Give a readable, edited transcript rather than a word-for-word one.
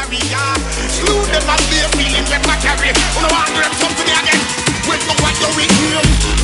carry ya. Slew them and their feelings them not carry. You know I grab something again. Well, look what you're with him.